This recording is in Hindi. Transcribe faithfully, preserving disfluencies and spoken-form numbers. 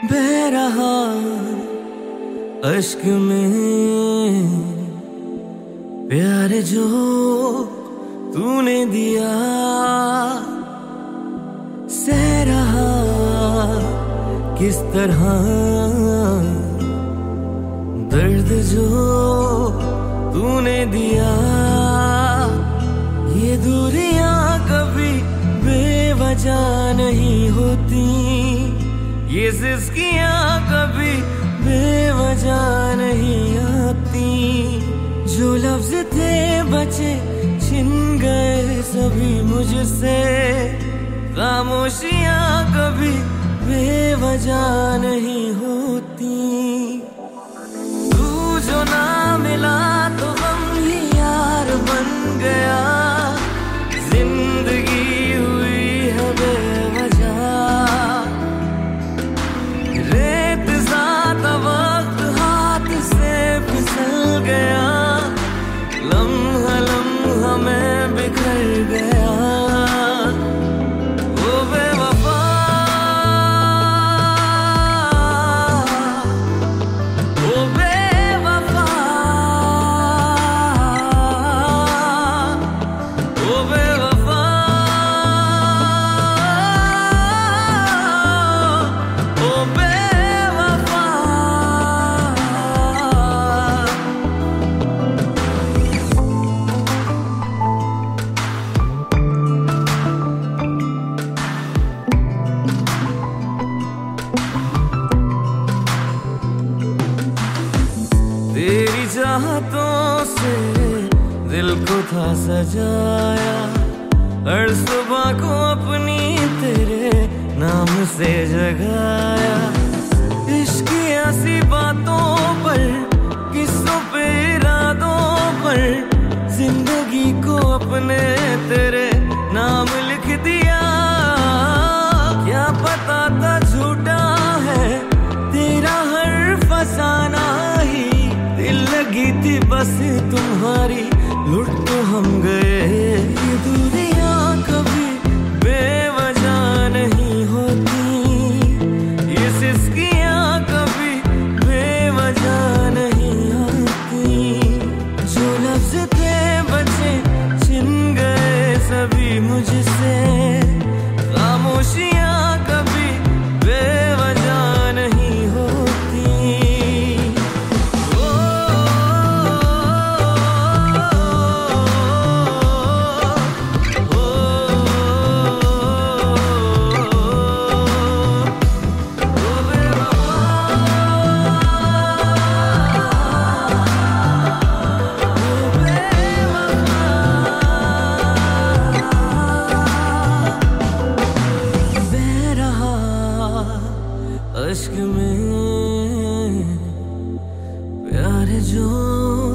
बह रहा अश्क में प्यार जो तूने दिया, सह रहा किस तरह दर्द जो तूने दिया। ये दूरियां कभी बेवजह नहीं होती, ये सिसकियां कभी बेवजह नहीं आती। जो लफ्ज थे बचे छिन गए सभी मुझसे, खामोशियां कभी बेवजह नहीं होती। तू जो ना मिला तो हम ही यार बन गया, जिंदगी हुई है बेवजह। रेत सा वक्त हाथ से फिसल गया, लम्हा लम्हा मैं बिखर गया। ओ बेवफा, ओ बेवफा, ओ बेवफा, ओ बेवफा। तेरी चाहतों से दिल को था सजाया, हर सुबह को अपनी तेरे नाम से जगाया। इश्क की ऐसी बातों पर, किस्सों पे, इरादों पर, जिंदगी को अपने तेरे नाम लिख दिया। क्या पता था झूठा है तेरा हर फसाना ही, दिल लगी थी बस तुम्हारी, लुट तो हम गए। ये दूरियां कभी बेवजह नहीं होती, ये सिसकियां कभी बेवजह नहीं आती। जो लफ्ज थे बचे छिन गए सभी मुझसे, खामोशियां कभी बेवजह नहीं होती। अश्क में प्यार जो